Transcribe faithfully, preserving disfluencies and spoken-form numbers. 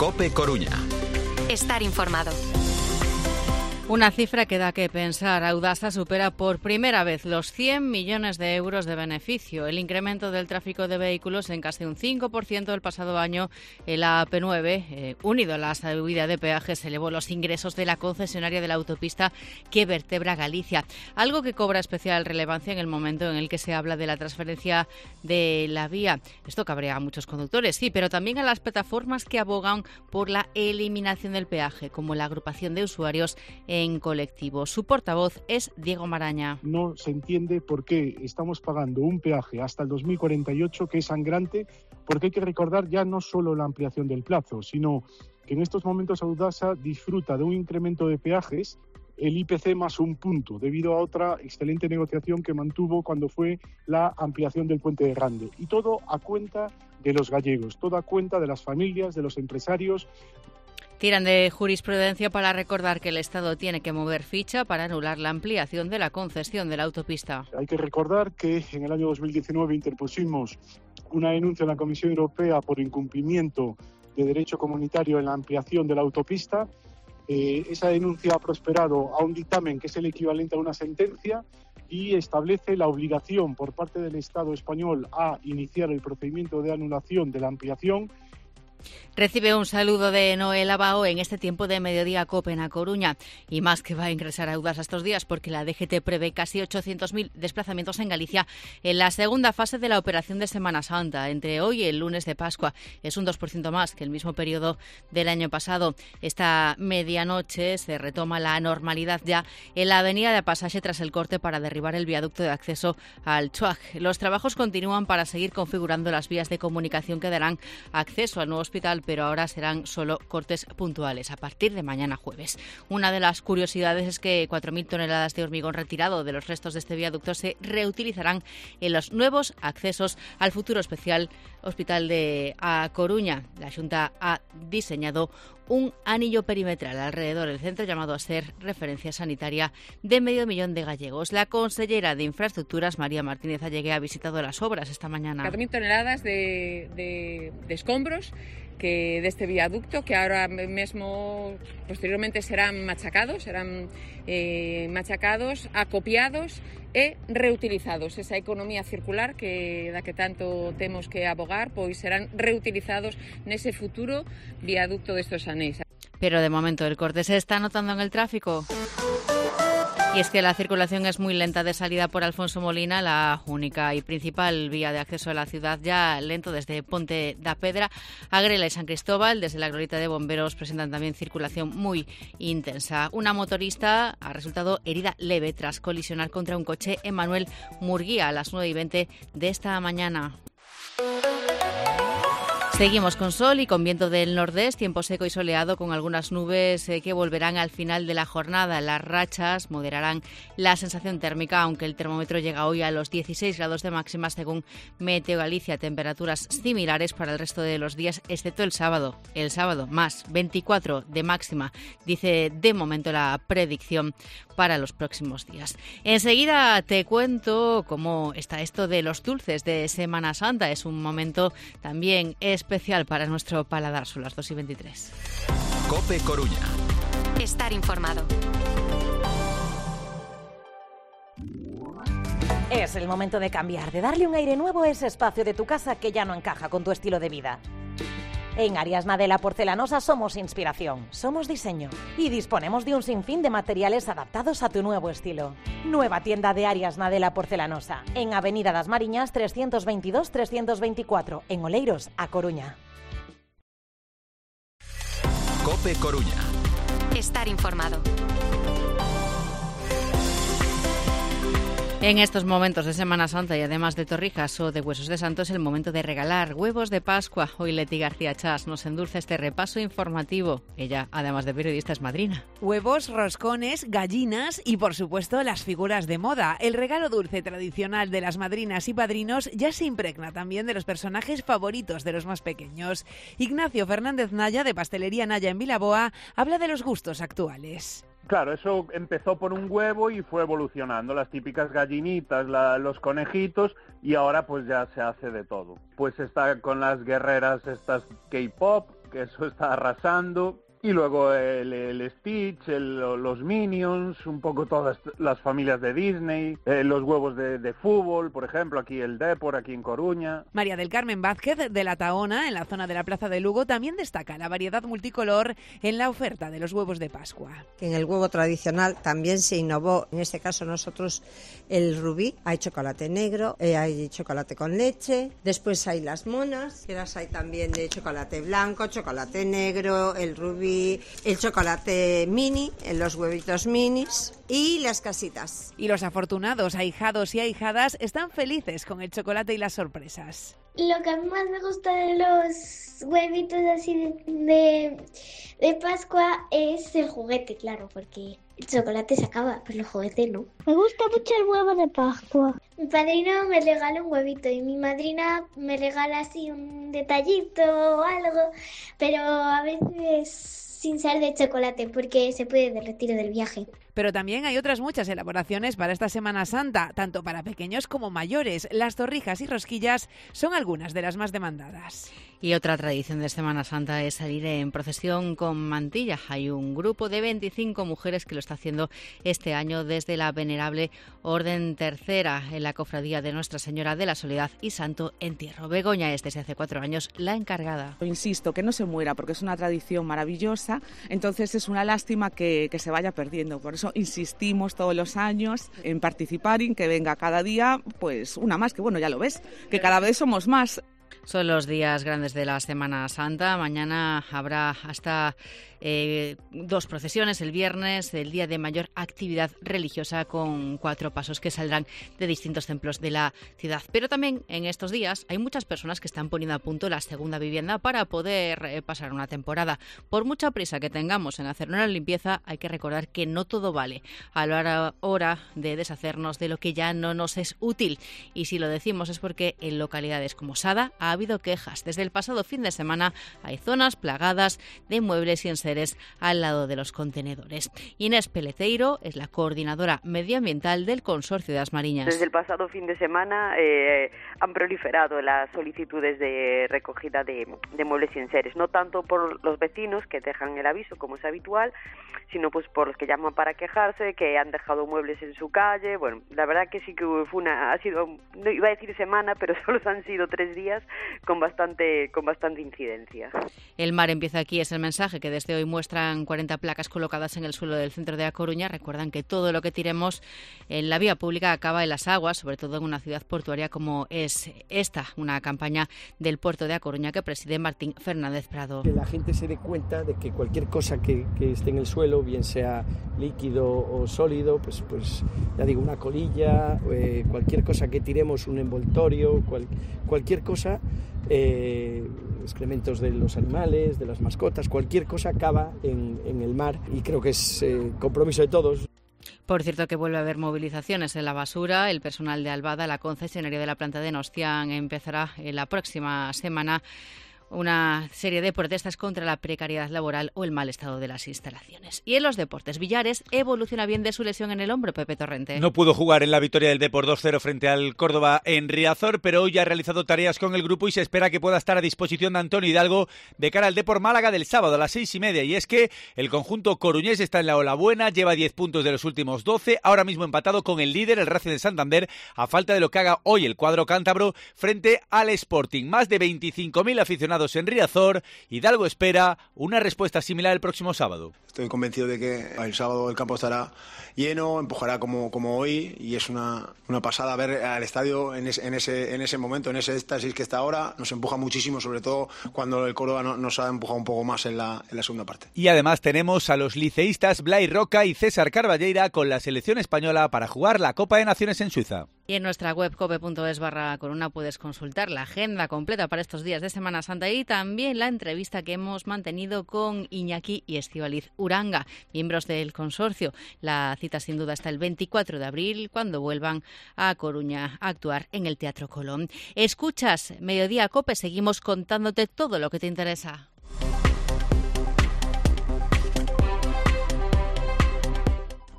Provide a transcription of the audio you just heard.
COPE Coruña. Estar informado. Una cifra que da que pensar. Audasa supera por primera vez los cien millones de euros de beneficio. El incremento del tráfico de vehículos en casi un cinco por ciento el pasado año en la A P nueve, eh, unido a la subida de peajes, elevó los ingresos de la concesionaria de la autopista que vertebra Galicia. Algo que cobra especial relevancia en el momento en el que se habla de la transferencia de la vía. Esto cabrea a muchos conductores, sí, pero también a las plataformas que abogan por la eliminación del peaje, como la agrupación de usuarios en colectivo. Su portavoz es Diego Maraña. No se entiende por qué estamos pagando un peaje hasta el dos mil cuarenta y ocho que es sangrante, porque hay que recordar ya no solo la ampliación del plazo, sino que en estos momentos Audasa disfruta de un incremento de peajes, el I P C más un punto, debido a otra excelente negociación que mantuvo cuando fue la ampliación del Puente de Rande. Y todo a cuenta de los gallegos, todo a cuenta de las familias, de los empresarios. Tiran de jurisprudencia para recordar que el Estado tiene que mover ficha para anular la ampliación de la concesión de la autopista. Hay que recordar que en el año dos mil diecinueve interpusimos una denuncia en la Comisión Europea por incumplimiento de derecho comunitario en la ampliación de la autopista. Eh, esa denuncia ha prosperado a un dictamen que es el equivalente a una sentencia y establece la obligación por parte del Estado español a iniciar el procedimiento de anulación de la ampliación. Recibe un saludo de Noel Abao en este tiempo de mediodía COPE en A Coruña. Y más que va a ingresar a Audasa estos días porque la D G T prevé casi ochocientos mil desplazamientos en Galicia en la segunda fase de la operación de Semana Santa, entre hoy y el lunes de Pascua. Es un dos por ciento más que el mismo periodo del año pasado. Esta medianoche se retoma la normalidad ya en la avenida de Pasaje tras el corte para derribar el viaducto de acceso al Chuaj. Los trabajos continúan para seguir configurando las vías de comunicación que darán acceso al nuevo hospital, pero ahora serán solo cortes puntuales a partir de mañana jueves. Una de las curiosidades es que cuatro mil toneladas de hormigón retirado de los restos de este viaducto se reutilizarán en los nuevos accesos al futuro especial hospital de A Coruña. La Xunta ha diseñado un anillo perimetral alrededor del centro llamado a ser referencia sanitaria de medio millón de gallegos. La consellera de Infraestructuras, María Martínez Allegué, ha visitado las obras esta mañana. cuatro mil toneladas de, de, de escombros que de este viaducto que ahora mismo posteriormente serán machacados, serán eh, machacados, acopiados e reutilizados. Esa economía circular que da que tanto temos que abogar, pois serán reutilizados nese futuro viaducto destos anéis. Pero de momento el corte se está notando en el tráfico. Y es que la circulación es muy lenta de salida por Alfonso Molina, la única y principal vía de acceso a la ciudad, ya lento desde Ponte da Pedra a Grela y San Cristóbal. Desde la glorieta de bomberos presentan también circulación muy intensa. Una motorista ha resultado herida leve tras colisionar contra un coche en Manuel Murguía a las nueve y veinte de esta mañana. Seguimos con sol y con viento del nordeste, tiempo seco y soleado con algunas nubes eh, que volverán al final de la jornada. Las rachas moderarán la sensación térmica, aunque el termómetro llega hoy a los dieciséis grados de máxima según Meteo Galicia. Temperaturas similares para el resto de los días, excepto el sábado. El sábado más veinticuatro de máxima, dice de momento la predicción para los próximos días. Enseguida te cuento cómo está esto de los dulces de Semana Santa. Es un momento también especial para nuestro paladar. Son las dos y veintitrés. COPE Coruña. Estar informado. Es el momento de cambiar, de darle un aire nuevo a ese espacio de tu casa que ya no encaja con tu estilo de vida. En Arias Nadella Porcelanosa somos inspiración, somos diseño y disponemos de un sinfín de materiales adaptados a tu nuevo estilo. Nueva tienda de Arias Nadella Porcelanosa, en Avenida das Mariñas trescientos veintidós trescientos veinticuatro, en Oleiros, A Coruña. COPE Coruña. Estar informado. En estos momentos de Semana Santa y además de torrijas o de huesos de santo es el momento de regalar huevos de Pascua. Hoy Leti García Chas nos endulza este repaso informativo. Ella, además de periodista, es madrina. Huevos, roscones, gallinas y, por supuesto, las figuras de moda. El regalo dulce tradicional de las madrinas y padrinos ya se impregna también de los personajes favoritos de los más pequeños. Ignacio Fernández Naya, de Pastelería Naya en Vilaboa, habla de los gustos actuales. Claro, eso empezó por un huevo y fue evolucionando, las típicas gallinitas, la, los conejitos, y ahora pues ya se hace de todo. Pues está con las guerreras estas K-pop, que eso está arrasando. Y luego el, el Stitch, el, los Minions, un poco todas las familias de Disney, eh, los huevos de, de fútbol, por ejemplo, aquí el Depor, aquí en Coruña. María del Carmen Vázquez, de La Tahona, en la zona de la Plaza de Lugo, también destaca la variedad multicolor en la oferta de los huevos de Pascua. En el huevo tradicional también se innovó, en este caso nosotros, el rubí. Hay chocolate negro, eh, hay chocolate con leche, después hay las monas, que las hay también de chocolate blanco, chocolate negro, el rubí, el chocolate mini, los huevitos minis y las casitas. Y los afortunados ahijados y ahijadas están felices con el chocolate y las sorpresas. Lo que más me gusta de los huevitos así de, de, de Pascua es el juguete, claro, porque el chocolate se acaba, pero el juguete no. Me gusta mucho el huevo de Pascua. Mi padrino me regala un huevito y mi madrina me regala así un detallito o algo, pero a veces sin ser de chocolate porque se puede derretir del viaje. Pero también hay otras muchas elaboraciones para esta Semana Santa, tanto para pequeños como mayores. Las torrijas y rosquillas son algunas de las más demandadas. Y otra tradición de Semana Santa es salir en procesión con mantilla. Hay un grupo de veinticinco mujeres que lo está haciendo este año desde la Venerable Orden Tercera en la Cofradía de Nuestra Señora de la Soledad y Santo Entierro. Begoña es desde hace cuatro años la encargada. Insisto, que no se muera porque es una tradición maravillosa, entonces es una lástima que, que se vaya perdiendo. Por eso insistimos todos los años en participar y en que venga cada día pues una más, que bueno, ya lo ves, que cada vez somos más. Son los días grandes de la Semana Santa. Mañana habrá hasta eh, dos procesiones, el viernes, el día de mayor actividad religiosa, con cuatro pasos que saldrán de distintos templos de la ciudad. Pero también en estos días hay muchas personas que están poniendo a punto la segunda vivienda para poder eh, pasar una temporada. Por mucha prisa que tengamos en hacer una limpieza, hay que recordar que no todo vale. A la hora de deshacernos de lo que ya no nos es útil. Y si lo decimos es porque en localidades como Sada ha habido quejas. Desde el pasado fin de semana hay zonas plagadas de muebles y enseres al lado de los contenedores. Inés Peleteiro es la coordinadora medioambiental del Consorcio de As Mariñas. Desde el pasado fin de semana eh, han proliferado las solicitudes de recogida de, de muebles y enseres, no tanto por los vecinos que dejan el aviso como es habitual, sino pues por los que llaman para quejarse, que han dejado muebles en su calle. Bueno, la verdad que sí que fue una, ha sido, no iba a decir semana, pero solo han sido tres días con bastante, con bastante incidencia. El mar empieza aquí es el mensaje que desde hoy muestran cuarenta placas colocadas en el suelo del centro de A Coruña. Recuerdan que todo lo que tiremos en la vía pública acaba en las aguas, sobre todo en una ciudad portuaria como es esta, una campaña del puerto de A Coruña que preside Martín Fernández Prado. Que la gente se dé cuenta de que cualquier cosa que, que esté en el suelo, bien sea líquido o sólido, pues, pues ya digo, una colilla, eh, cualquier cosa que tiremos, un envoltorio, cual, cualquier cosa, eh, excrementos de los animales, de las mascotas, cualquier cosa acaba en, en el mar, y creo que es eh, compromiso de todos. Por cierto, que vuelve a haber movilizaciones en la basura. El personal de Albada, la concesionaria de la planta de Nostian, empezará en la próxima semana una serie de protestas contra la precariedad laboral o el mal estado de las instalaciones. Y en los deportes, Villares evoluciona bien de su lesión en el hombro, Pepe Torrente. No pudo jugar en la victoria del Depor dos cero frente al Córdoba en Riazor, pero hoy ha realizado tareas con el grupo y se espera que pueda estar a disposición de Antonio Hidalgo de cara al Depor Málaga del sábado a las seis y media. Y es que el conjunto coruñés está en la ola buena, lleva diez puntos de los últimos doce, ahora mismo empatado con el líder, el Racing de Santander, a falta de lo que haga hoy el cuadro cántabro frente al Sporting. Más de veinticinco mil aficionados en Riazor. Hidalgo espera una respuesta similar el próximo sábado. Estoy convencido de que el sábado el campo estará lleno, empujará como, como hoy, y es una, una pasada ver al estadio en, es, en, ese, en ese momento, en ese éxtasis que está ahora. Nos empuja muchísimo, sobre todo cuando el Córdoba no, nos ha empujado un poco más en la, en la segunda parte. Y además tenemos a los liceístas Blay Roca y César Carballeira con la selección española para jugar la Copa de Naciones en Suiza. Y en nuestra web cope punto es barra Coruna puedes consultar la agenda completa para estos días de Semana Santa y también la entrevista que hemos mantenido con Iñaki y Estíbaliz Uranga, miembros del consorcio. La cita sin duda está el veinticuatro de abril, cuando vuelvan a Coruña a actuar en el Teatro Colón. Escuchas Mediodía Cope, seguimos contándote todo lo que te interesa.